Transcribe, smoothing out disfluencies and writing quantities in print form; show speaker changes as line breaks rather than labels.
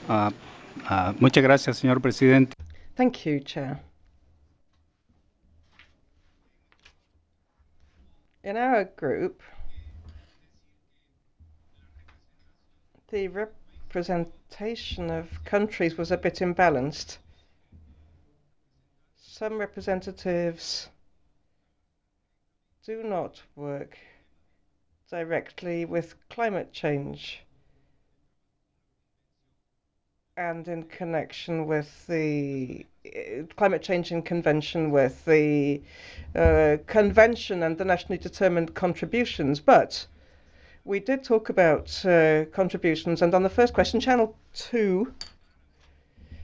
Uh, Muchas gracias, señor presidente.
Thank you, Chair. In our group, the representation of countries was a bit imbalanced. Some representatives do not work directly with climate change and in connection with the climate change in convention with the convention and the nationally determined contributions. But we did talk about contributions, and on the first question, Channel 2